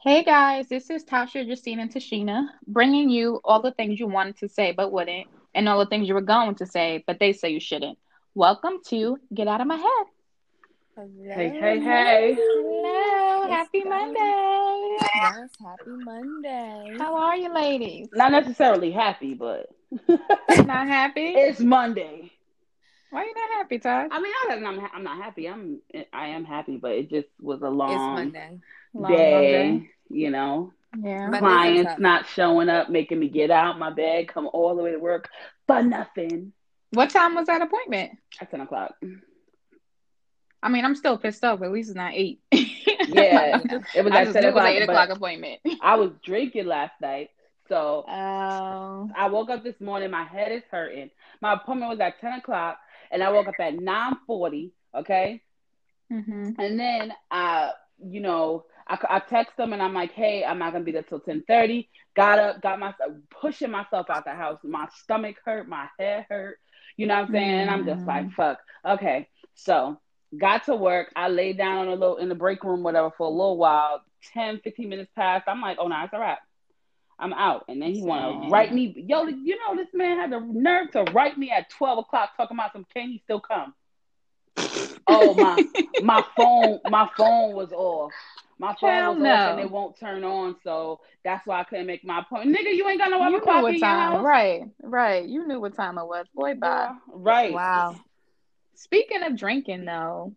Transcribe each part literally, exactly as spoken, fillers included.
Hey guys, this is Tasha, Justine, and Tashina, bringing you all the things you wanted to say but wouldn't, and all the things you were going to say but they say you shouldn't. Welcome to Get Out of My Head. Hey, Hello, hey, hey. Hello, let's happy go. Monday. Yes, happy Monday. How are you, ladies? Not necessarily happy, but Not happy? it's Monday. Why are you not happy, Todd? I mean, not that I'm I'm not happy. I'm I am happy, but it just was a It's long Monday. Long Monday. day. You know, Yeah. Mondays are clients tough. not showing up, making me get out my bed, come all the way to work for nothing. What time was that appointment? At ten o'clock. I mean, I'm still pissed off. At least it's not eight. Like, Yeah, I just, it was I at just ten knew it was an o'clock, eight but o'clock appointment. I was drinking last night, so Oh. I woke up this morning. My head is hurting. My appointment was at ten o'clock, and I woke up at nine forty. Okay, Mm-hmm. and then I, you know, I, I text them and I'm like, hey, I'm not gonna be there till ten thirty. Got up, got myself pushing myself out the house. My stomach hurt, my head hurt. You know what I'm saying? And I'm just like, Mm. fuck. Okay, so got to work. I laid down on a little in the break room, whatever, for a little while. ten, fifteen minutes passed. I'm like, oh no, it's a wrap. I'm out. And then he want to write Same. me. Yo, you know, this man had the nerve to write me at twelve o'clock talking about some, can he still come? Oh, my, my phone, my phone was off. My phone Hell was off and no. it won't turn on. So that's why I couldn't make my appointment. Nigga, you ain't got no other You knew clock what in your time, house? right, right. You knew what time it was. Boy, bye. Girl, right. Wow. Speaking of drinking, though,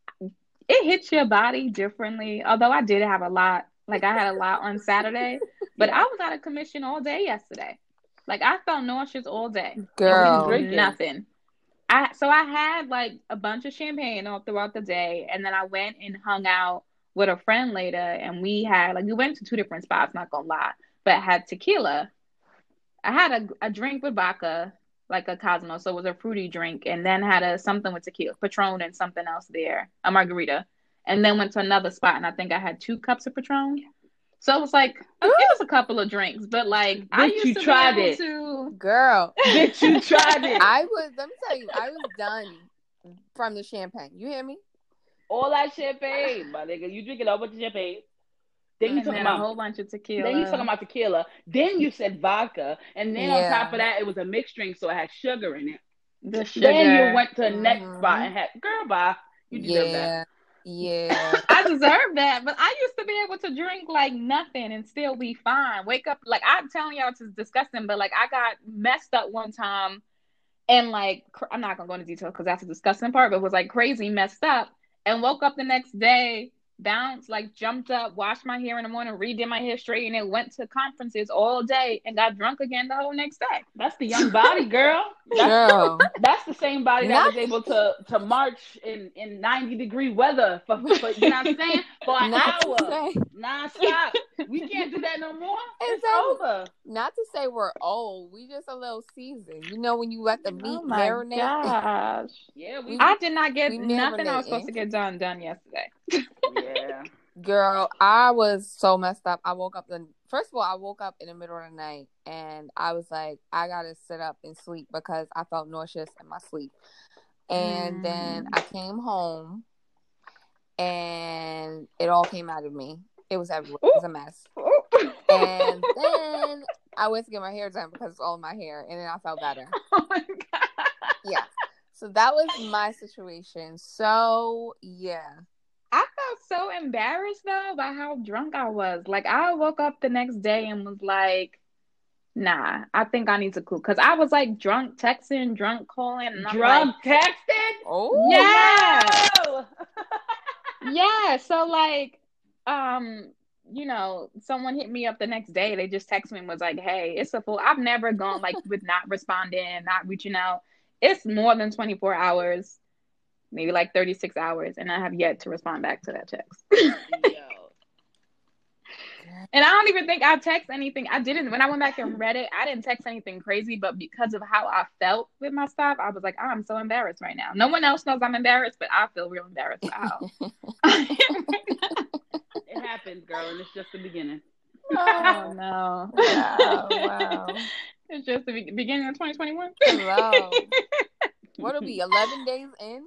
it hits your body differently. Although I did have a lot, like I had a lot on Saturday, but Yeah. I was out of commission all day yesterday. Like I felt nauseous all day. It So what was you Girl. drinking? nothing. I so I had like a bunch of champagne all throughout the day, and then I went and hung out with a friend later, and we had like we went to two different spots, not gonna lie, but had tequila. I had a, a drink with vodka, like a Cosmo, so it was a fruity drink, and then had a something with tequila, Patron, and something else there, a margarita, and then went to another spot, and I think I had two cups of Patron. So it was like uh, it was a couple of drinks, but like I Bitch, used you to be tried able it. to. Girl. Bitch, you tried it. I was, let me tell you, I was done from the champagne. You hear me? All that champagne, my nigga. You drinking a bunch of champagne. Then you And talking then a about whole bunch of then you talking tequila. about tequila. Then you said vodka. And then on top Yeah. of that, it was a mixed drink, so it had sugar in it. The Then you sugar. went to the next spot Mm-hmm. and had girl bye. You deserve that. Yeah. Yeah. I deserve that, but I used to be able to drink like nothing and still be fine. Wake up, like I'm telling y'all, it's disgusting, but like I got messed up one time and like cr- I'm not gonna go into detail because that's a disgusting part, but it was like crazy messed up and woke up the next day, bounced, like jumped up, washed my hair in the morning, redid my hair straight, and it went to conferences all day and got drunk again the whole next That's the young body, girl. That's Girl. that's the same body that Not was able to to march in in ninety degree weather for, for you know what I'm saying for an not to hour say nonstop. We can't do that no more. It's exactly. over. Not to say we're old. We just a little seasoned. You know when you let the meat Oh my marinate? gosh. Yeah, we. we I did not get we nothing I was supposed marinating. to get done done yesterday. Yeah. Girl, I was so messed up. I woke up the first of all, I woke up in the middle of the night and I was like, I gotta sit up and sleep because I felt nauseous in my sleep. And then Mm. I came home and it all came out of me. It was everywhere. It was a mess. And then I went to get my hair done because it's all in my hair, and then I felt better. Oh my god. Yeah. So that was my situation. So yeah. I felt so embarrassed though by how drunk I was. Like I woke up the next day and was like, nah, I think I need to cool. Cause I was like drunk texting, drunk calling, and I'm like, Drunk texting. Oh yeah, No. yeah. So like, um, you know, someone hit me up the next day. They just texted me and was like, hey, it's a full. I've never gone like with not responding, not reaching out. It's more than twenty-four hours, maybe like thirty-six hours, and I have yet to respond back to that text. Yo. And I don't even think I text anything. I didn't. When I went back and read it, I didn't text anything crazy, but because of how I felt with my stuff, I was like, I'm so embarrassed right now. No one else knows I'm embarrassed, but I feel real embarrassed about how. It happens, girl, and it's just the beginning. Oh no. wow, wow. It's just the be- beginning of twenty twenty-one. Hello. What'll be eleven days in?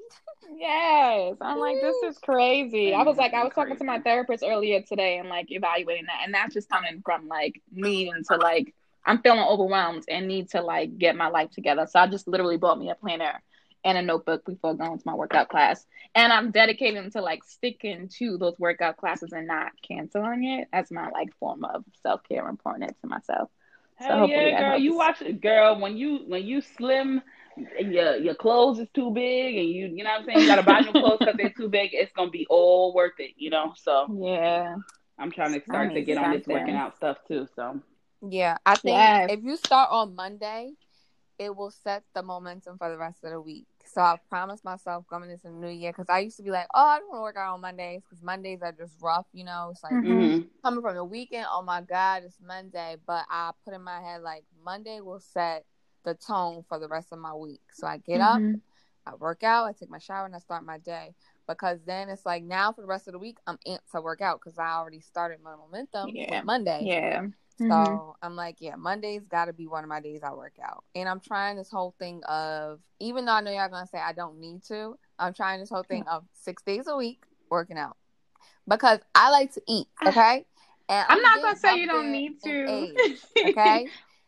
Yes. I'm like, this is crazy. I was like, I was talking to my Crazy. therapist earlier today and like evaluating that. And that's just coming from like needing to like, I'm feeling overwhelmed and need to like get my life together. So I just literally bought me a planner and a notebook before going to my workout class. And I'm dedicating to like sticking to those workout classes and not canceling it as my like form of self care and pouring it to myself. So Hell hopefully yeah, that girl. You helps. watch it, girl. When you when you slim, and your your clothes is too big, and you you know what I'm saying. You gotta buy new clothes because they're too big. It's gonna be all worth it, you know. So Yeah. I'm trying to I start to need get on this working something. out stuff too. So Yeah, I think Yes. if you start on Monday, it will set the momentum for the rest of the week. So I promised myself coming into the new year, because I used to be like, oh, I don't want to work out on Mondays because Mondays are just rough, you know. It's like Mhm. mhm. coming from the weekend, oh my God, it's Monday. But I put in my head like Monday will set the tone for the rest of my week. So I get up, Mhm. I work out, I take my shower, and I start my day. Because then it's like now for the rest of the week, I'm amped to work out because I already started my momentum Yeah. with Monday. Yeah. So Mhm. I'm like, yeah, Monday's got to be one of my days I work out. And I'm trying this whole thing of, even though I know y'all going to say I don't need to, I'm trying this whole thing of six days a week working out. Because I like to eat, okay? And I'm I'm not getting gonna say up you don't there need in to. age, okay?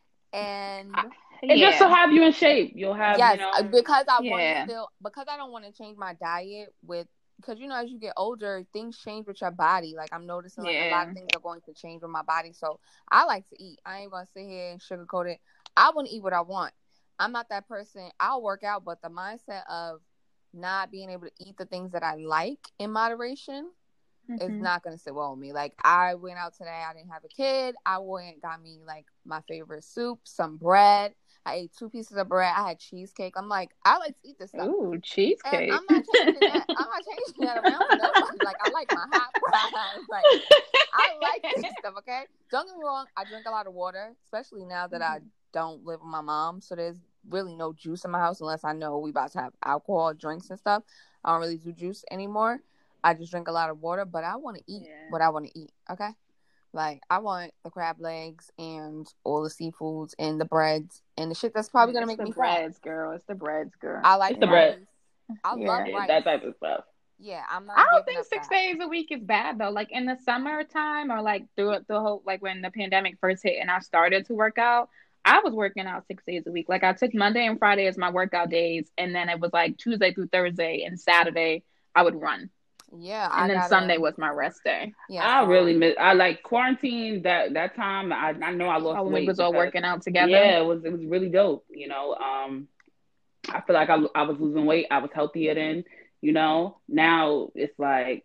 And It just to Yeah. have you in shape. You'll have you yes, know. because I want to Yeah. still, because I don't want to change my diet with, because you know, as you get older, things change with your body. Like I'm noticing, like a lot Yeah. of things are going to change with my body. So I like to eat. I ain't gonna sit here and sugarcoat it. I want to eat what I want. I'm not that person. I'll work out, but the mindset of not being able to eat the things that I like in moderation is Mhm. not gonna sit well with me. Like I went out today, I didn't have a kid. I went got me like my favorite soup, some bread. I ate two pieces of bread. I had cheesecake. I'm like, I like to eat this stuff. Ooh, And cheesecake. I'm not changing that. I'm not changing that around for nobody. Like I like my hot fries. Like I like this stuff, okay? Don't get me wrong, I drink a lot of water, especially now that I don't live with my mom. So there's really no juice in my house unless I know we about to have alcohol drinks and stuff. I don't really do juice anymore. I just drink a lot of water, but I want to eat Yeah. what I want to eat, okay? Like, I want the crab legs and all the seafoods and the breads and the shit that's probably going to It's make the me fat. breads, girl. It's the breads, girl. I like It's the rice. bread. I Yeah. love Yeah, rice. that type of stuff. Yeah, I'm not I don't giving think up six that. days a week is bad though. Like in the summertime or like through the whole like when the pandemic first hit and I started to work out, I was working out six days a week. Like I took Monday and Friday as my workout days, and then it was like Tuesday through Thursday and Saturday I would run, Yeah, and I then got Sunday was my rest day. Yeah, I so really miss. I like quarantine that that time. I I know I lost Oh, when we weight was all because working out together. yeah, it was it was really dope. You know, um, I feel like I I was losing weight. I was healthier then. You know, now it's like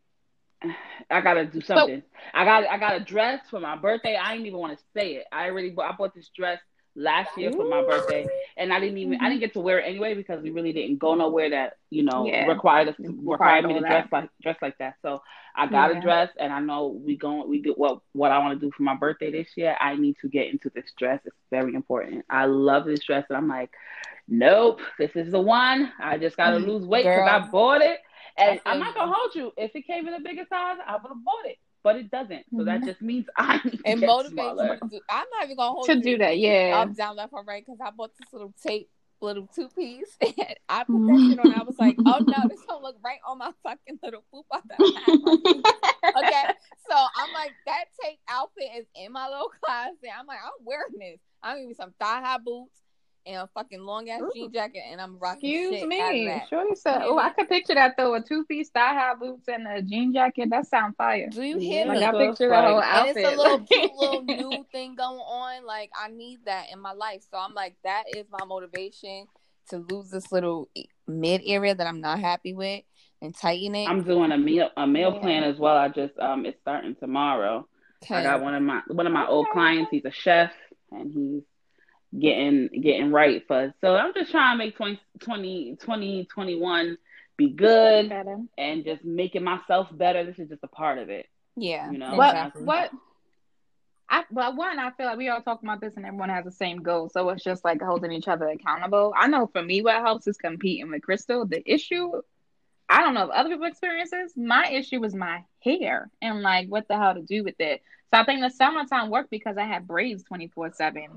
I gotta do So something. I got I got a dress for my birthday. I didn't even want to say it. I already bought, I bought this dress last year for my birthday, ooh. and I didn't even I Hmm. didn't get to wear it anyway because we really didn't go nowhere that you know Yeah, required us to, required required me all to dress that. like dress like that. So I got a Yeah. dress, and I know we going we do what what I want to do for my birthday this year. I need to get into this dress. It's very important. I love this dress, and I'm like, nope, this is the one. I just gotta lose weight because I girl, bought it. I And I'm feel not gonna you. hold you. If it came in a bigger size, I would have bought it. But it doesn't. So that Hmm. just means I need to It get motivates smaller. you to do. I'm not even gonna hold To you do that, yeah. up, down, left, or right because I bought this little tape, little two piece. And I put that shit on. I was like, oh no, this don't look right on my fucking little poop out that I have my feet. Okay, so I'm like, that tape outfit is in my little closet. I'm like, I'm wearing this. I'm gonna give me some thigh high boots and a fucking long ass jean jacket, and I'm rocking Excuse shit out of me. that. Shorty You said, hear oh, I me? could picture that though. A two piece thigh high boots and a jean jacket. That sound fire. Do you hear Yeah, Like me? I so it's picture the whole like And it's a outfit. little cute little new thing going on. Like I need that in my life. So I'm like, that is my motivation to lose this little mid area that I'm not happy with and tighten it. I'm doing a meal a meal Yeah. plan as well. I just um it's starting tomorrow. I got Okay. one of my one of my old Okay. clients. He's a chef and he's getting getting right for us. So I'm just trying to make twenty twenty twenty twenty-one be good Better. and just making myself better. This is just a part of it. Yeah, You know, What? that's exactly. What? I, but one, I feel like we all talk about this and everyone has the same goal. So it's just like holding each other accountable. I know for me, what helps is competing with Crystal. The issue, I don't know if other people experiences. My issue was my hair and like what the hell to do with it. So I think the summertime worked because I had braids twenty-four seven.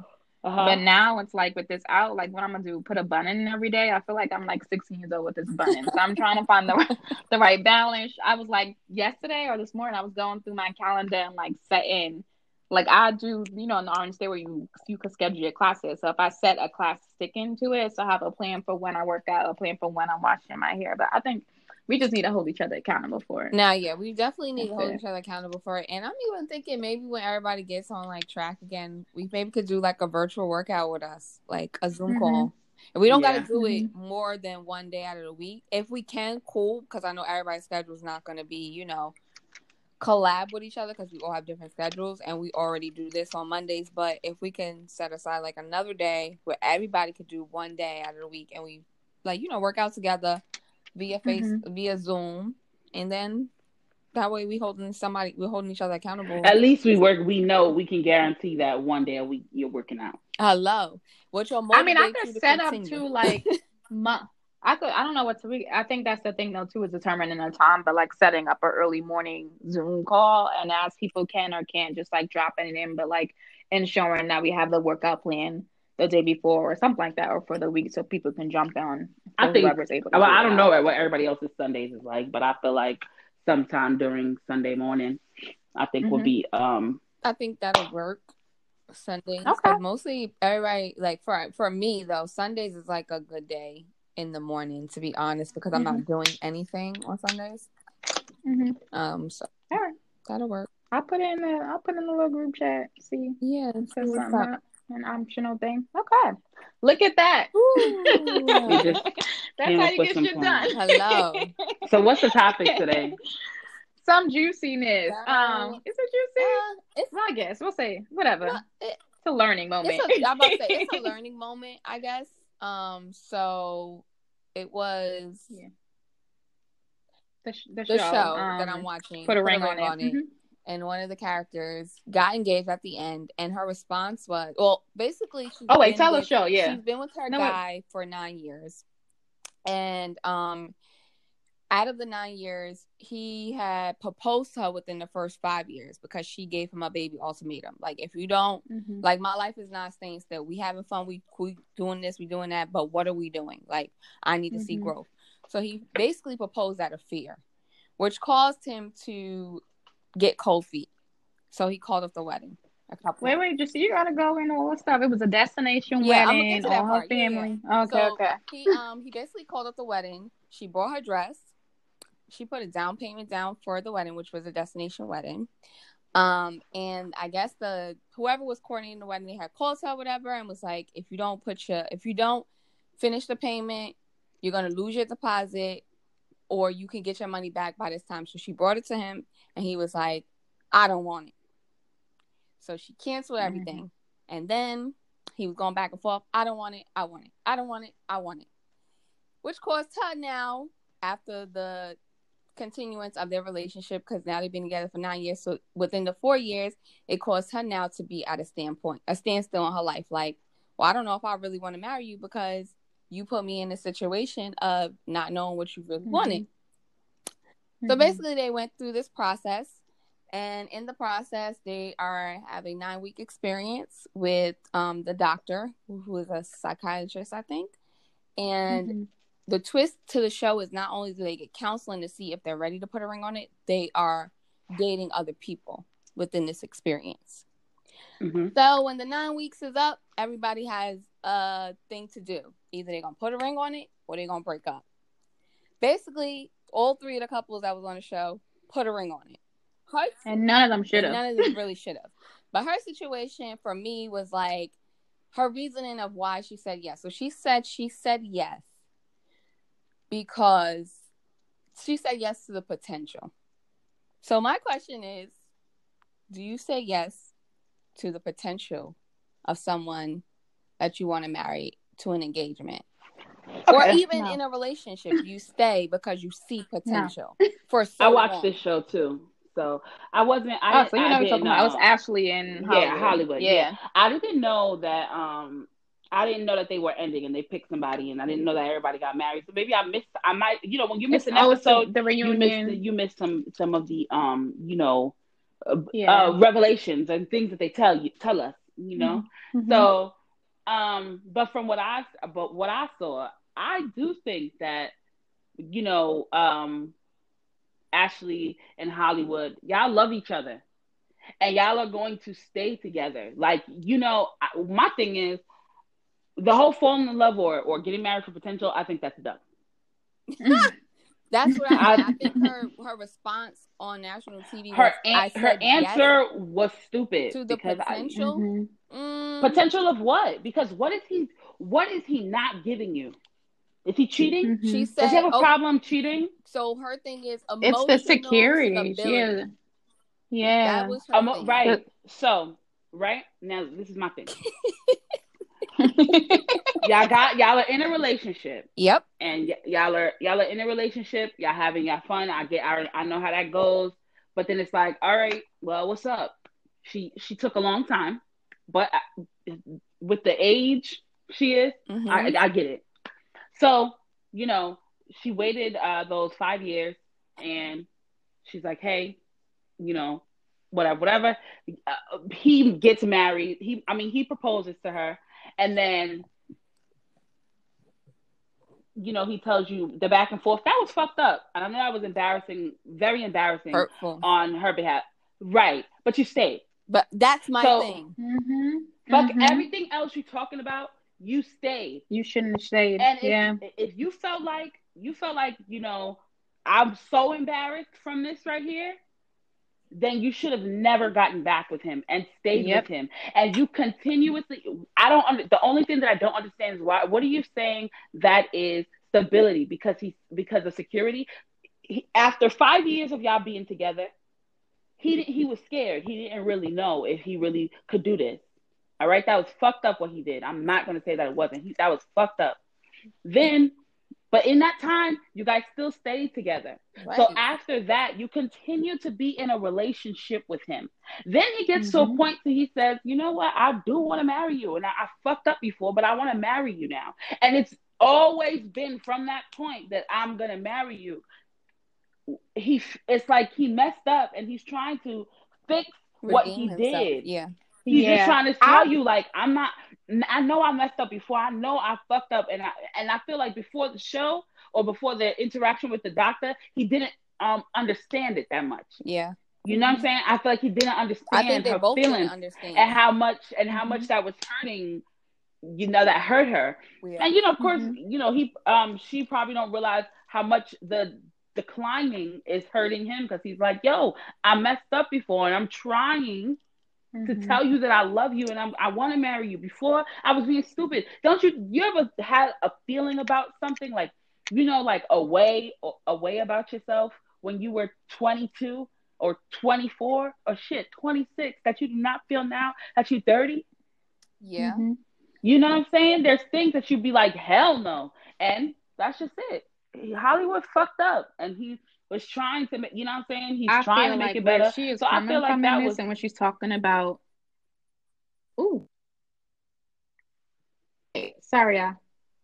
Uh-huh. But now it's like with this out, like what I'm gonna do, put a bun in every day. I feel like I'm like sixteen years old with this bun in. So I'm trying to find the the right balance. I was like yesterday or this morning, I was going through my calendar and like setting, like I do, you know, in the Orange State where you you could schedule your classes. So if I set a class sticking to it, so I have a plan for when I work out, a plan for when I'm washing my hair. But I think we just need to hold each other accountable for it. Now, yeah, we definitely need That's to hold it. each other accountable for it. And I'm even thinking maybe when everybody gets on like track again, we maybe could do like a virtual workout with us, like a Zoom Mhm. call. And we don't Yeah. got to do Mhm. it more than one day out of the week. If we can, cool, because I know everybody's schedule is not going to be, you know, collab with each other because we all have different schedules and we already do this on Mondays. But if we can set aside like another day where everybody could do one day out of the week and we like, you know, work out together via face Mhm. via Zoom, and then that way we holding somebody we're holding each other accountable. At least we work. We know we can guarantee that one day a week you're working out. Hello, which will I mean, I motivate you could to set up continue. to like month. I could. I don't know what to. Re- I think that's the thing though too is determining the time. But like setting up an early morning Zoom call and as people can or can't just like dropping it in, but like ensuring that we have the workout plan the day before or something like that, or for the week, so people can jump on I for think. whoever's able to Well, do I it don't out. know what everybody else's Sundays is like, but I feel like sometime during Sunday morning, I think will Mhm. be um I think that'll work. Sundays, Okay. but mostly everybody like for for me though, Sundays is like a good day in the morning, to be honest, because I'm Mhm. not doing anything on Sundays. Mhm. Um, so All right. that'll work. I'll put it in the. I'll put it in the little group chat. See, Yeah, set see what's something up. up. An optional thing. Okay. Look at that. we Ooh. just That's came how up you with get some shit done. plans. Hello. So what's the topic today? Some juiciness. So, Um, is it juicy? uh, it's Well, I guess we'll say whatever. no, it, It's a learning moment. it's a I'm about to say it's a learning moment, I guess. Um, so it was Yeah. The, sh- the, the show, show um, that I'm watching. Put a ring on it. it. Mhm. And one of the characters got engaged at the end, and her response was, well, basically, she's Oh wait, been tell with, the show. Yeah. she's been with her No, wait. guy for nine years, and um, out of the nine years, he had proposed to her within the first five years because she gave him a baby ultimatum. Like, if you don't, Mhm. like, my life is not staying still. We having fun. We we doing this. We doing that. But what are we doing? Like, I need to see Mhm. growth. So he basically proposed out of fear, which caused him to get cold feet. So he called off the wedding. A couple. Wait, wait, just you gotta go into all the stuff. It was a destination Yeah, I'm gonna wedding. get to that All her part. Yeah, yeah. family. Okay, So okay. he um he basically called up the wedding. She bought her dress. She put a down payment down for the wedding, which was a destination wedding. Um, and I guess the whoever was coordinating the wedding, they had called her, whatever, and was like, if you don't put your if you don't finish the payment, you're gonna lose your deposit, or you can get your money back by this time. So she brought it to him, and he was like, I don't want it. So she canceled everything. Mm-hmm. And then he was going back and forth. I don't want it. I want it. I don't want it. I want it. Which caused her now, after the continuance of their relationship, because now they've been together for nine years. So within the four years, it caused her now to be at a standpoint, a standstill in her life. Like, well, I don't know if I really want to marry you because you put me in a situation of not knowing what you really mm-hmm. wanted. Mm-hmm. So basically, they went through this process. And in the process, they are having a nine-week experience with um, the doctor, who is a psychiatrist, I think. And mm-hmm. the twist to the show is not only do they get counseling to see if they're ready to put a ring on it, they are dating other people within this experience. Mm-hmm. So when the nine weeks is up, everybody has a thing to do. Either they're going to put a ring on it or they're going to break up. Basically, all three of the couples that was on the show put a ring on it. Her, and none of them should have. None of them really should have. But her situation for me was like her reasoning of why she said yes. So she said she said yes because she said yes to the potential. So my question is, do you say yes to the potential of someone that you want to marry to an engagement? Okay, or even no. in a relationship, you stay because you see potential. No. For so I watched long. this show too. So I wasn't. I, oh, so you know what you're talking about. I was Ashley in Hollywood. Yeah, Hollywood. Yeah. yeah, I didn't know that. Um, I didn't know that they were ending and they picked somebody, and I didn't know that everybody got married. So maybe I missed. I might, you know, when you miss it's, an oh, episode, the, the reunion. you missed. You missed some some of the um, you know, uh, yeah. uh, revelations and things that they tell you tell us. You know, mm-hmm. so Um, but from what I but what I saw, I do think that, you know, um, Ashley and Hollywood, y'all love each other, and y'all are going to stay together. Like, you know, I, my thing is the whole falling in love or or getting married for potential. I think that's done. That's what I, I think. Her her response on national T V. Was, her an- I her answer yes was stupid to the potential. I, mm-hmm. mm. Potential of what? Because what is he? What is he not giving you? Is he cheating? Mm-hmm. She said, does he have a oh, problem cheating? So her thing is emotional it's the security. stability. Yeah, yeah. That was her um, thing. Right. But, so right now, this is my thing. y'all got y'all are in a relationship. Yep. And y- y'all are y'all are in a relationship. Y'all having y'all fun. I get. I, I know how that goes. But then it's like, all right, well, what's up? She she took a long time, but I, with the age she is, mm-hmm. I I get it. So you know, she waited uh, those five years, and she's like, hey, you know, whatever, whatever. Uh, he gets married. He, I mean, he proposes to her. And then, you know, he tells you the back and forth. That was fucked up. And I know that was embarrassing, very embarrassing. Hurtful. On her behalf. Right. But you stayed. But that's my so, thing. Mm-hmm. Fuck mm-hmm. everything else you're talking about. You stayed. You shouldn't have stayed. And if, yeah. if you felt like, you felt like, you know, I'm so embarrassed from this right here, then you should have never gotten back with him and stayed yep. with him. And you continuously, I don't, under, the only thing that I don't understand is why, what are you saying that is stability? Because he's, because of security. He, after five years of y'all being together, he he was scared. He didn't really know if he really could do this. All right. That was fucked up what he did. I'm not going to say that it wasn't. He, that was fucked up. Then, but in that time, you guys still stayed together. Right. So after that, you continue to be in a relationship with him. Then he gets mm-hmm. to a point that he says, you know what? I do want to marry you. And I, I fucked up before, but I want to marry you now. And it's always been from that point that I'm going to marry you. He, it's like he messed up and he's trying to fix Redeem what he himself. did. Yeah. He's yeah. just trying to tell I, you, like, I'm not, I know I messed up before. I know I fucked up. And I, and I feel like before the show or before the interaction with the doctor, he didn't um understand it that much. Yeah. You know what I'm saying? I feel like he didn't understand I think they her both feelings didn't understand. and how much, and how much that was hurting, you know, that hurt her. Yeah. And, you know, of course, mm-hmm. you know, he, um, she probably don't realize how much the declining is hurting him because he's like, yo, I messed up before and I'm trying Mm-hmm. to tell you that I love you and I'm, I want to marry you. Before I was being stupid. Don't you, you ever had a feeling about something like, you know, like a way, a way about yourself when you were twenty-two or twenty-four or shit, twenty-six that you do not feel now that you're thirty? Yeah. Mm-hmm. You know what I'm saying? There's things that you'd be like, hell no. And that's just it. Hollywood fucked up and he was trying to make, you know what I'm saying? He's I trying to make like it better. She is so I feel like that was, and when she's talking about, ooh, sorry, y'all.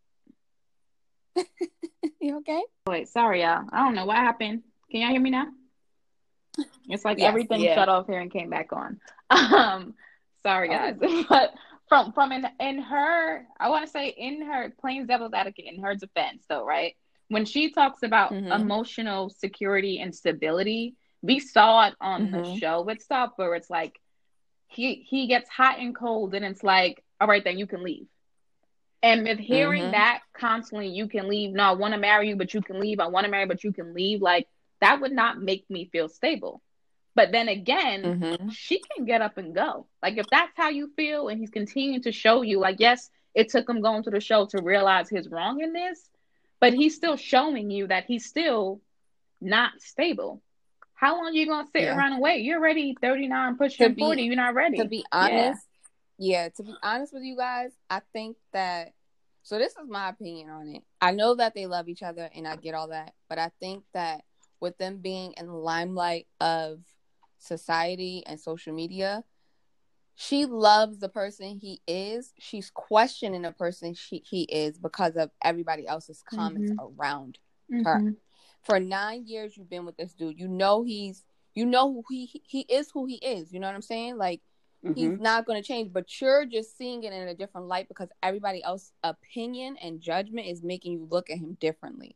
You okay? Wait, sorry, y'all. I don't know what happened. Can y'all hear me now? It's like yes, everything yeah. shut off here and came back on. Um, sorry, guys. Oh. But from from in in her, I want to say in her plain devil's advocate, in her defense, though, right? When she talks about mm-hmm. emotional security and stability, we saw it on mm-hmm. the show with stuff where it's like he he gets hot and cold, and it's like, all right, then you can leave. And with hearing mm-hmm. that constantly, you can leave. No, I want to marry you, but you can leave. I want to marry, but you can leave. Like, that would not make me feel stable. But then again, mm-hmm. she can get up and go. Like, if that's how you feel, and he's continuing to show you, like, yes, it took him going to the show to realize his wrong in this. But he's still showing you that he's still not stable. How long are you going to sit yeah. around and wait? You're already thirty-nine, pushing be, forty. You're not ready. To be honest, yeah. yeah, to be honest with you guys, I think that, so this is my opinion on it. I know that they love each other and I get all that. But I think that with them being in the limelight of society and social media, she loves the person he is. She's questioning the person she, he is because of everybody else's comments mm-hmm. around mm-hmm. her. For nine years, you've been with this dude. You know he's, you know who he he is who he is. You know what I'm saying? Like, he's Mm-hmm. not going to change. But you're just seeing it in a different light because everybody else's opinion and judgment is making you look at him differently.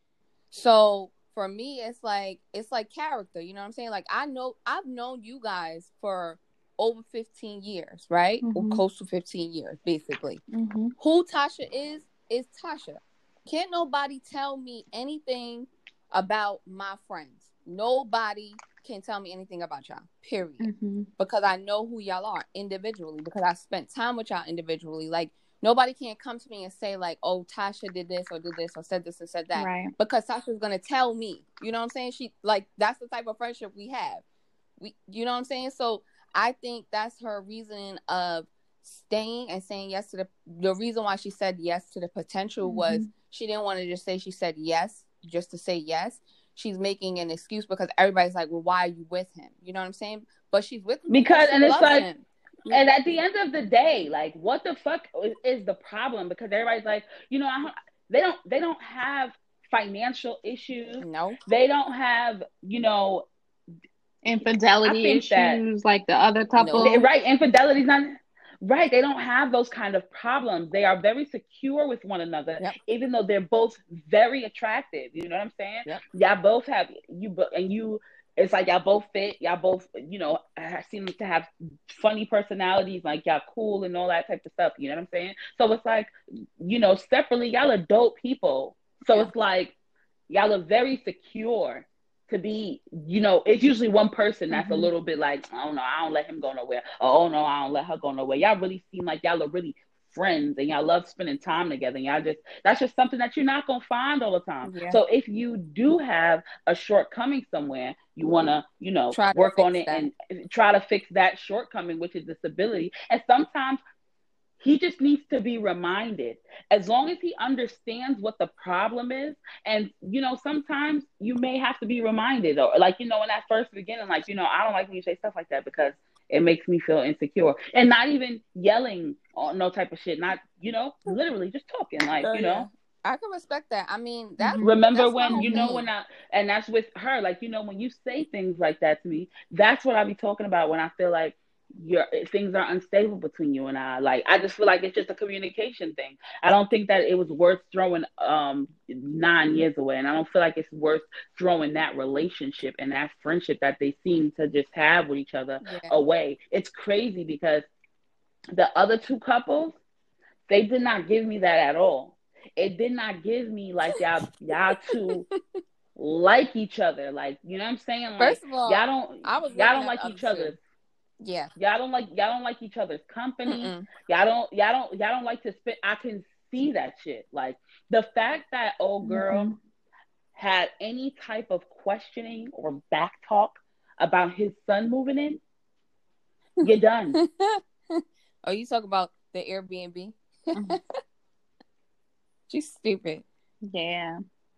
So for me, it's like it's like character. You know what I'm saying? Like I know I've known you guys for over fifteen years, right? Mm-hmm. Or close to fifteen years, basically. Mm-hmm. Who Tasha is is Tasha. Can't nobody tell me anything about my friends. Nobody can tell me anything about y'all, period. Mm-hmm. Because I know who y'all are individually, because I spent time with y'all individually. Like, nobody can come to me and say, like, oh, Tasha did this or did this or said this and said that. Right. Because Tasha's going to tell me. You know what I'm saying? She, like, that's the type of friendship we have. We, you know what I'm saying? So I think that's her reasoning of staying and saying yes to the, the reason why she said yes to the potential Mm-hmm. was she didn't want to just say she said yes just to say yes. She's making an excuse because everybody's like, well, why are you with him? You know what I'm saying? But she's with him Because, she and it's loves like, him. and at the end of the day, like, what the fuck is, is the problem? Because everybody's like, you know, I don't, they don't, they don't have financial issues. No. They don't have, you know, infidelity issues that, like the other couple. No. Right, infidelity's not. Right, they don't have those kind of problems. They are very secure with one another, yep. even though they're both very attractive. You know what I'm saying? Yep. Y'all both have you, and you. It's like y'all both fit. Y'all both, you know, seem to have funny personalities. Like y'all cool and all that type of stuff. You know what I'm saying? So it's like, you know, separately, y'all are dope people. So yeah. It's like y'all are very secure. To be, you know, it's usually one person that's mm-hmm. a little bit like, oh no, I don't let him go nowhere. Oh no, I don't let her go nowhere. Y'all really seem like y'all are really friends and y'all love spending time together. And y'all just, that's just something that you're not going to find all the time. Yeah. So if you do have a shortcoming somewhere, you want to, you know, try work on it that. and try to fix that shortcoming, which is disability. And sometimes he just needs to be reminded, as long as he understands what the problem is. And, you know, sometimes you may have to be reminded, or like, you know, in that first beginning, like, you know, I don't like when you say stuff like that because it makes me feel insecure. And not even yelling or no type of shit, not, you know, literally just talking, like, you know. I can respect that. I mean, that. Remember that's when, you know, when I, and that's with her, like, you know, when you say things like that to me, that's what I be talking about when I feel like, your things are unstable between you and I. Like, I just feel like it's just a communication thing. I don't think that it was worth throwing um nine years away, and I don't feel like it's worth throwing that relationship and that friendship that they seem to just have with each other yeah. away. It's crazy because the other two couples, they did not give me that at all. It did not give me like y'all y'all two like each other. Like, you know what I'm saying? Like, first of all, y'all don't I was y'all don't like each other. Yeah, y'all don't like y'all don't like each other's company. Mm-mm. Y'all don't y'all don't y'all don't like to spend. I can see that shit. Like the fact that old girl mm-hmm. had any type of questioning or back talk about his son moving in, you're done. Oh, you talk about the Airbnb? Mm-hmm. She's stupid. Yeah,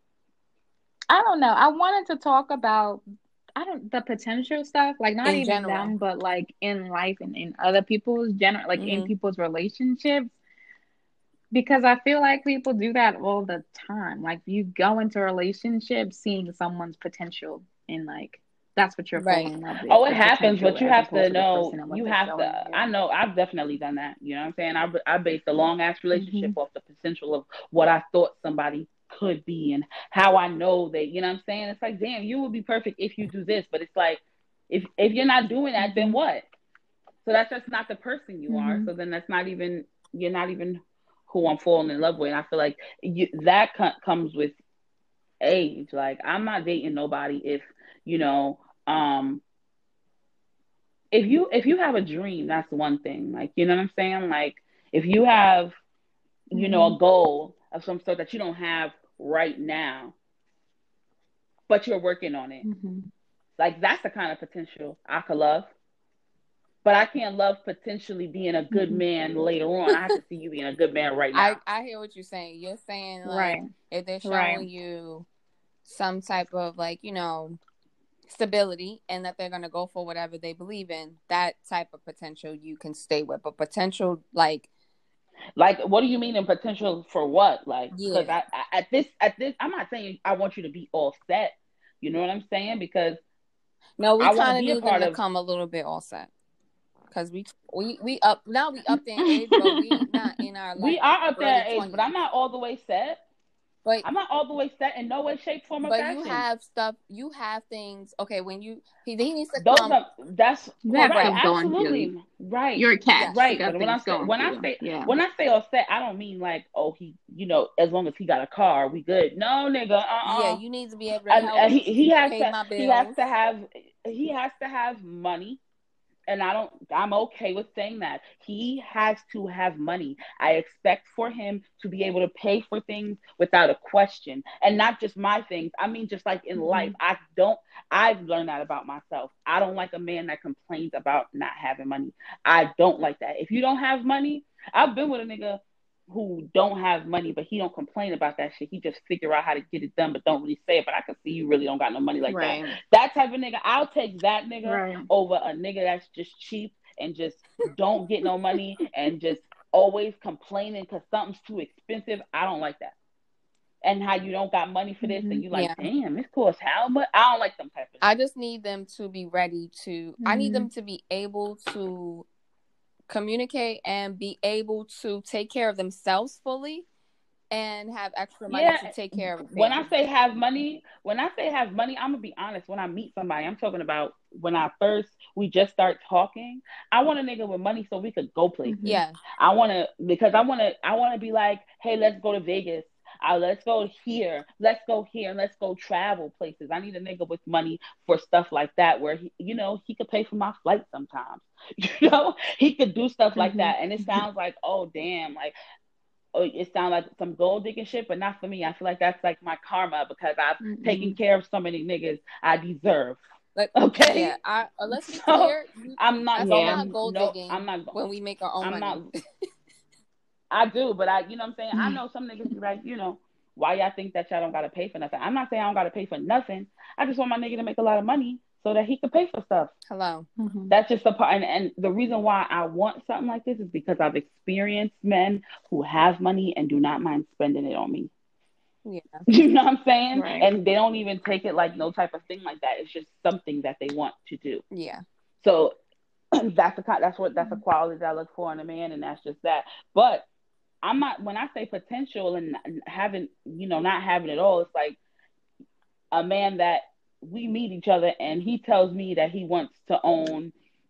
I don't know. I wanted to talk about. I don't the potential stuff, like not in even general. Them, but like in life and in other people's general, like mm-hmm. in people's relationships, because I feel like people do that all the time. Like you go into a relationship seeing someone's potential, and like that's what you're right. falling in love with. Oh, it happens, but you have to know. You have to. I know. I've definitely done that. You know what I'm saying? I I based a long ass relationship mm-hmm. off the potential of what I thought somebody could be and how I know that, you know what I'm saying? It's like, damn, you would be perfect if you do this, but it's like, if if you're not doing that, then what? So that's just not the person you mm-hmm. are. So then that's not even, you're not even who I'm falling in love with. And I feel like you, that co- comes with age. Like, I'm not dating nobody if, you know, um, if you if you have a dream, that's one thing. Like, you know what I'm saying? Like, if you have, you mm-hmm. know, a goal of some sort that you don't have right now, but you're working on it. Mm-hmm. Like, that's the kind of potential I could love. But I can't love potentially being a good mm-hmm. man later on. I have to see you being a good man right now. I, I hear what you're saying. You're saying, like, right. if they're showing right. you some type of, like, you know, stability and that they're going to go for whatever they believe in, that type of potential you can stay with. But potential, like, Like, what do you mean in potential for what? Like, because yeah. I, I at this at this, I'm not saying I want you to be all set. You know what I'm saying? Because no, we kind of need them to of, come a little bit all set. because we we we up now. We up in age, but we not in our like, we are up there in age, twenties. but I'm not all the way set. But I'm not all the way set in no way, shape, form, or but fashion. you have stuff. You have things. Okay, when you he, he needs to Those come. are, that's You have right, stuff going absolutely through. right. You're a cat, right. You got But when I things say going when I through. say Yeah. when I say all set, I don't mean like, oh, he, you know, as long as he got a car, we good. No, nigga, uh, uh Yeah, you need to be able to and, help and he he has pay to my he has bills. to have he has to have money. And I don't, I'm okay with saying that. He has to have money. I expect for him to be able to pay for things without a question. And not just my things. I mean, just like in Mhm. life, I don't, I've learned that about myself. I don't like a man that complains about not having money. I don't like that. If you don't have money, I've been with a nigga who don't have money, but he don't complain about that shit. He just figure out how to get it done, but don't really say it. But I can see you really don't got no money like Right. that. That type of nigga, I'll take that nigga Right. over a nigga that's just cheap and just don't get no money and just always complaining because something's too expensive. I don't like that. And how you don't got money for this Mhm. and you like, Yeah. damn, this costs how much? I don't like them type of I just need them to be ready to. I need Mhm. them to be able to communicate and be able to take care of themselves fully and have extra money Yeah, to take care of a when I family. say have money, when I say have money, I'm gonna be honest. When I meet somebody, I'm talking about when I first we just start talking. I want a nigga with money so we could go places. Mhm. Yeah. I want to because I want to. I want to be like, hey, let's go to Vegas. Uh, let's go here. Let's go here. And let's go travel places. I need a nigga with money for stuff like that, where he, you know, he could pay for my flight sometimes. You know, he could do stuff like Mhm. that, and it sounds like, oh damn, like. Oh, it sounds like some gold digging shit, but not for me. I feel like that's like my karma because I've Mm-mm. taken care of so many niggas I deserve. Like, Okay, yeah. I, uh, let's be so clear. You, I'm not that's going. not gold No, digging I'm not going. when we make our own I'm money. not. I do, but I, you know what I'm saying? I know some niggas be like, you know, why y'all think that y'all don't got to pay for nothing? I'm not saying I don't got to pay for nothing. I just want my nigga to make a lot of money so that he can pay for stuff. Hello. Mhm. That's just the part. And, and the reason why I want something like this is because I've experienced men who have money and do not mind spending it on me. Yeah. You know what I'm saying? Right. And they don't even take it like no type of thing like that. It's just something that they want to do. Yeah. So that's the kind. That's what that's a quality that I look for in a man, and that's just that. But I'm not. When I say potential and having, you know, not having it all, it's like a man that we meet each other and he tells me that he wants to own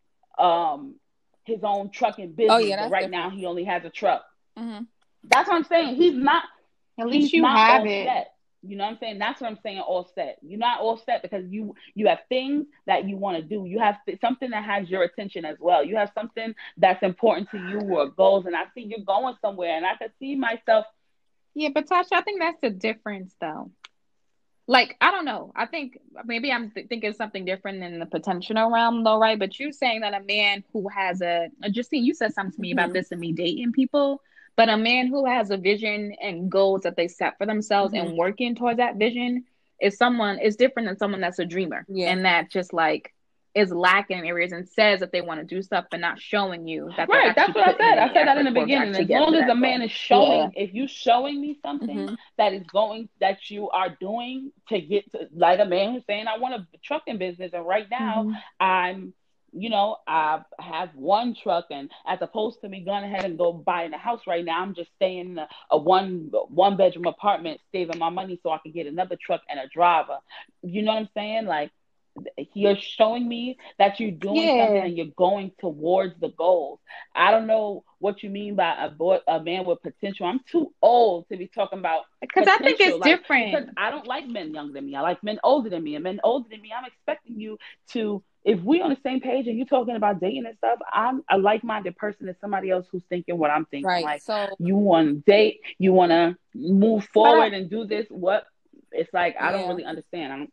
um his own trucking business. Oh, yeah, but that's right different. now he only has a truck. Mm-hmm. That's what I'm saying. He's not. At He's least you not have all it. set. You know what I'm saying? That's what I'm saying. All set. You're not all set because you you have things that you want to do. You have th- something that has your attention as well. You have something that's important to you or goals. And I see you're going somewhere, and I can see myself. Yeah, but Tasha, I think that's the difference, though. Like, I don't know. I think maybe I'm th- thinking something different in the potential realm, though, right? But you saying that a man who has a, Justine, you said something to me about Mhm. this and me dating people, but a man who has a vision and goals that they set for themselves Mhm. and working towards that vision is someone, is different than someone that's a dreamer. Yeah. And that just like is lacking in areas and says that they want to do stuff, but not showing you that they're Right, that's actually what I putting said. in I said that in the effort for to beginning. actually As get long to as a that man goal. is showing, Yeah. if you showing me something Mhm. that is going, that you are doing to get to, like a man who's saying, I want a trucking business, and right now Mhm. I'm, you know, I have one truck, and as opposed to me going ahead and go buying a house right now, I'm just staying in a, a one one bedroom apartment, saving my money so I can get another truck and a driver. You know what I'm saying? Like, you're showing me that you're doing Yeah. something and you're going towards the goals. I don't know what you mean by a boy, a man with potential. I'm too old to be talking about Because I think it's like, different. Because I don't like men younger than me. I like men older than me. And men older than me, I'm expecting you to, if we on the same page and you're talking about dating and stuff, I'm a like-minded person as somebody else who's thinking what I'm thinking. Right. Like, So you want to date, you want to move forward and do this. What? It's like, I don't Yeah. really understand. I don't,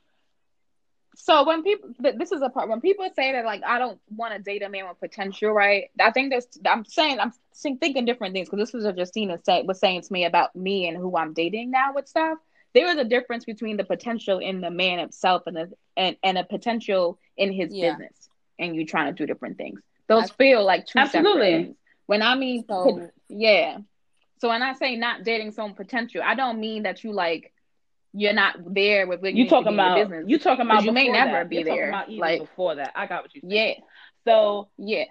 So when people, th- this is a part when people say that like I don't want to date a man with potential, right? I think that's I'm saying I'm think- thinking different things because this was what Justina said was saying to me about me and who I'm dating now with stuff. There is a difference between the potential in the man himself and the and, and a potential in his Yeah. business, and you trying to do different things. Those I- feel like two separate Absolutely. things. When I mean, So- pot- yeah. So when I say not dating some potential, I don't mean that you like. You're not there with you talking about business. you talking about you may before never that. be You're there. talking about even like before that. I got what you said. yeah, So yeah.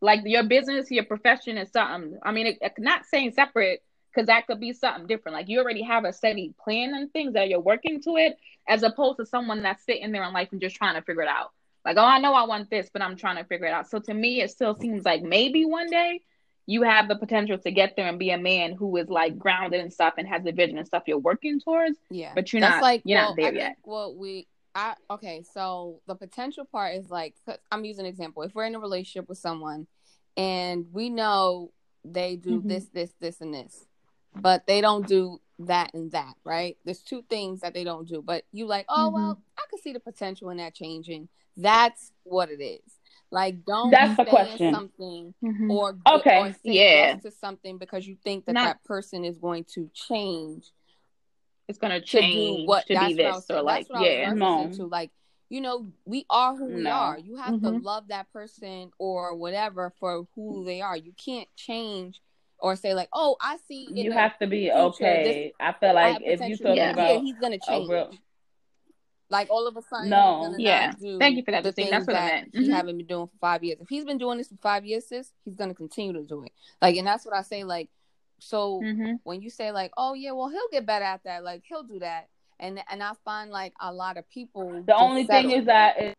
Like your business, your profession is something. I mean, it, it, not saying separate because that could be something different. Like you already have a steady plan and things that you're working to it, as opposed to someone that's sitting there in life and just trying to figure it out. Like, oh, I know I want this, but I'm trying to figure it out. So to me, it still seems like maybe one day you have the potential to get there and be a man who is like grounded and stuff and has a vision and stuff you're working towards. Yeah, but you're that's not. like You're well, not there I yet. think what we. I okay, so the potential part is like, I'm using an example. If we're in a relationship with someone and we know they do mm-hmm. this, this, this, and this, but they don't do that and that, right? There's two things that they don't do, but you like, oh, mm-hmm. well, I could see the potential in that changing. That's what it is. Like, don't That's stay the question. in something mm-hmm. or, okay. or say yeah. yes to something because you think that Not- that person is going to change. It's going to change to, do what, to be this or like, that's what yeah. I was no. to. Like, you know, we are who we no. are. You have mm-hmm. to love that person or whatever for who they are. You can't change or say like, oh, I see. In you the have to be future, okay. This, I feel like I if you're potential- talking yeah. about yeah, he's gonna change. real... Like all of a sudden, no. he's gonna yeah. not do Thank you for that. the things That's what that I meant. he mm-hmm. haven't been doing for five years. If he's been doing this for five years, sis, he's gonna continue to do it. Like, and that's what I say. Like, so mm-hmm. when you say like, oh yeah, well he'll get better at that. Like he'll do that. And and I find like a lot of people. The only settle. thing is that it...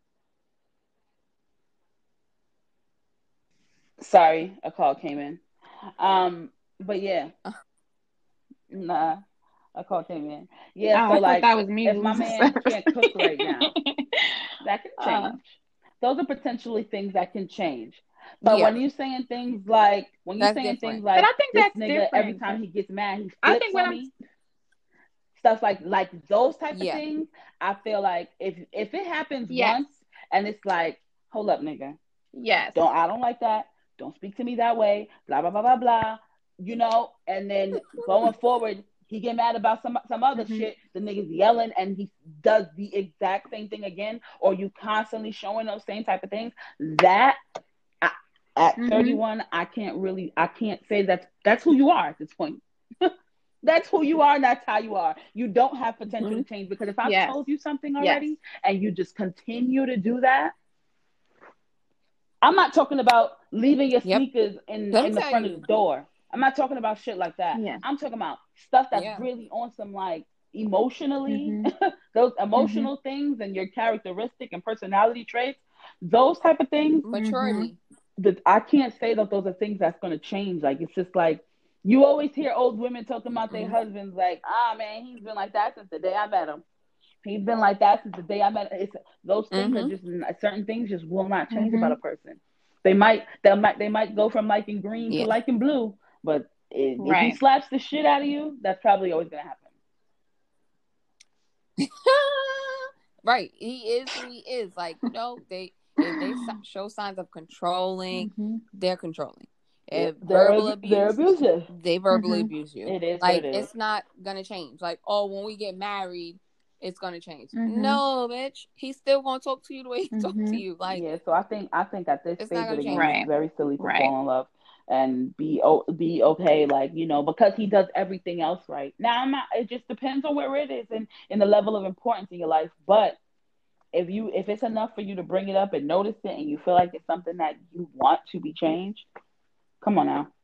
sorry, a call came in. Um, but yeah, nah, a call came in. Yeah, oh, so like, that was me. if my man can't cook right now, that can change. Uh, Those are potentially things that can change. But yeah. when you're saying things like, when you're That's saying different. things like, but I think this that's nigga different. every time he gets mad, he flips I think when on I'm me. Stuff like like those type yeah. of things, I feel like if if it happens yes. once and it's like, hold up, nigga, yes, don't I don't like that. Don't speak to me that way. Blah blah blah blah blah. You know, and then going forward, he get mad about some some other mm-hmm. shit. The nigga's yelling and he does the exact same thing again, or you constantly showing those same type of things. That I, at mm-hmm. thirty-one, I can't really, I can't say that that's who you are at this point. That's who you are, and that's how you are. You don't have potential mm-hmm. to change, because if I've yes. told you something already yes. and you just continue to do that, I'm not talking about leaving your yep. sneakers in, Let in the front you. of the door. I'm not talking about shit like that. Yeah. I'm talking about stuff that's yeah. really on some like emotionally, mm-hmm. those emotional mm-hmm. things and your characteristic and personality traits, those type of things. Maturity. That I can't say that those are things that's going to change. Like, it's just like, you always hear old women talking about their mm-hmm. husbands like, ah, man, he's been like that since the day I met him. He's been like that since the day I met him. It's, those things mm-hmm. are just, certain things just will not change mm-hmm. about a person. They might, they might, they might go from liking green yeah. to liking blue, but if, right. if he slaps the shit out of you, that's probably always going to happen. Right. He is who he is. Like, you know, they, if they show signs of controlling, mm-hmm. they're controlling. If they're, verbal abuse, they're abusive. They verbally mm-hmm. abuse you. It is like it is. It's not gonna change. Like, oh, when we get married, it's gonna change. Mm-hmm. No, bitch, he's still gonna talk to you the way he mm-hmm. talks to you. Like, yeah. So I think I think at this stage of the game, right. it's very silly to right. fall in love and be be okay. Like, you know, because he does everything else right. Now, I'm not. It just depends on where it is and in the level of importance in your life, but. If you if it's enough for you to bring it up and notice it and you feel like it's something that you want to be changed, come on now.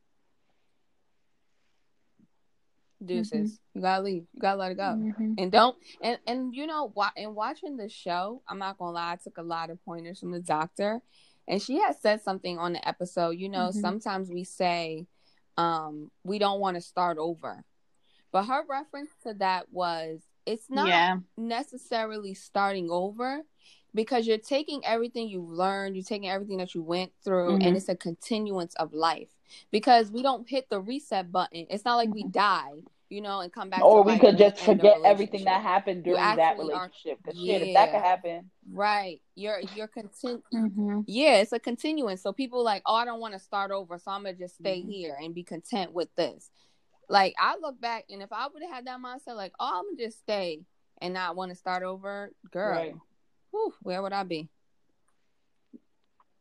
Deuces. Mm-hmm. You gotta leave. You gotta let it go. Mm-hmm. And don't and, and you know what, in watching the show, I'm not gonna lie, I took a lot of pointers from the doctor. And she had said something on the episode, you know, mm-hmm. sometimes we say um we don't want to start over. But her reference to that was it's not yeah. necessarily starting over, because you're taking everything you've learned, you're taking everything that you went through, mm-hmm. and it's a continuance of life. Because we don't hit the reset button. It's not like we die, you know, and come back. Or to we life could just and forget everything that happened during that relationship. Because yeah. shit, if that could happen, right? You're you're continu- mm-hmm. Yeah, it's a continuance. So people like, oh, I don't want to start over, so I'm gonna just stay mm-hmm. here and be content with this. Like, I look back, and if I would have had that mindset, like, oh, I'm gonna just stay and not want to start over, girl, right. whew, where would I be?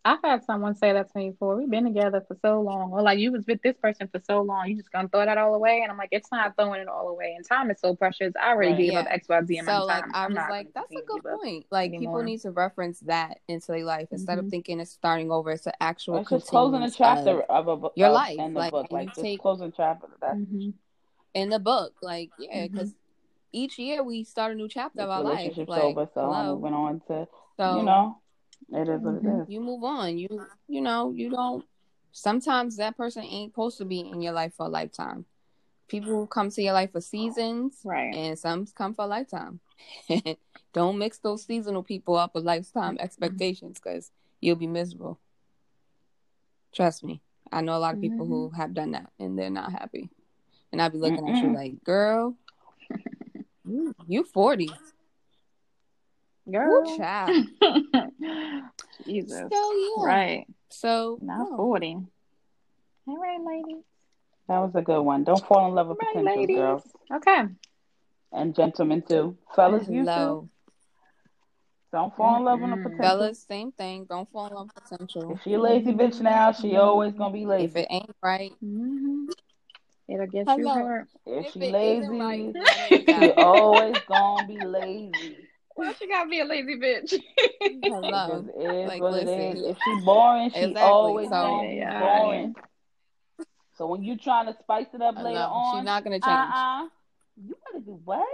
I've had someone say that to me before. We've been together for so long, or like you was with this person for so long, you just gonna throw that all away? And I'm like, it's not throwing it all away. And time is so precious. I already Right. gave up Yeah. X Y Z amount So of like time. I I'm was not like, gonna that's a continue to good give up point. Like people anymore. need to reference that into their life instead of Mhm. thinking it's starting over. It's an actual It's just closing a continuance chapter of of a book your of life. in the Like, book, and you like just take closing chapter. That's Mhm. in the book, like, yeah, because Mhm. each year we start a new chapter this of our life. relationship's Like, over, so I'm hello. moving on to, you So know, it is what it Mhm. is. you move on. You you know, you don't sometimes that person ain't supposed to be in your life for a lifetime. People come to your life for seasons, Right. and some come for a lifetime. Don't mix those seasonal people up with lifetime expectations, because you'll be miserable. Trust me. I know a lot of people who Mhm. have done that, and they're not happy. And I'll be looking at you Mm-mm. like, girl, you, you forty. Ooh, Girl. child. Jesus. So, yeah. Right. So, Not no. forty. All right, ladies. That was a good one. Don't fall in love with All right, potentials, ladies. girls. Okay. And gentlemen too. Fellas, you too. Hello. Don't fall in love with a Mm-mm. potential. Fellas, same thing. Don't fall in love with potential. If she a lazy bitch now, she always gonna be lazy. If it ain't right, Mhm. It'll get you hello. hurt. If If she it lazy, isn't right, let it she go. always gonna be lazy. Why she gotta be a lazy bitch? It Hello. just is Like, what it listen. is. If she boring, she Exactly. always So, gonna be Aye, aye. boring. So when you trying to spice it up later hello. She's on, not gonna uh change. uh you better do what?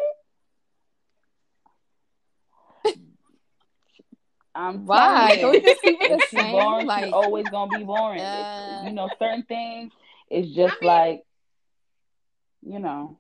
I'm Why? telling Can we you, just keep it if the she same? boring, she Like, always gonna be boring. uh, It's, you know, certain things. It's just I mean, like, you know.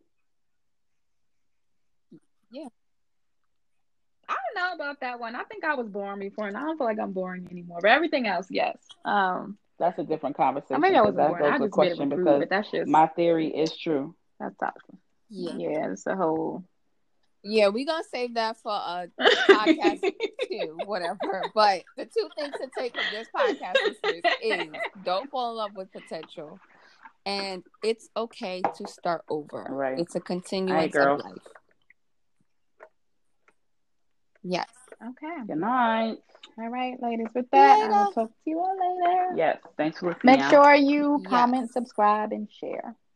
yeah. I don't know about that one. I think I was boring before, and I don't feel like I'm boring anymore. But everything else, yes. Um, That's a different or conversation maybe I because wasn't that boring. goes I with just made it question with rude, because but that's just my theory is true. that's toxic. Yeah. Yeah, it's a whole. Yeah, we're gonna save that for a podcast two, whatever. But the two things to take from this podcast, listeners, is don't fall in love with potential. And it's okay to start over. Right. It's a Hey, continuance girls. of life. Yes. Okay. Good night. All right, ladies. With that, I will Later. talk to you all later. Yes. Thanks for listening. Make sure you Yes. comment, subscribe, and share.